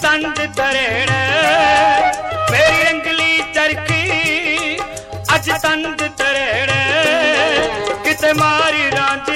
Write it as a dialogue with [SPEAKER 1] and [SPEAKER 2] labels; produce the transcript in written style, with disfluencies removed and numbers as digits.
[SPEAKER 1] तंद तरेड़ मेरी रंगली चरखी अज तंद तरेड़ किते मारी रांझ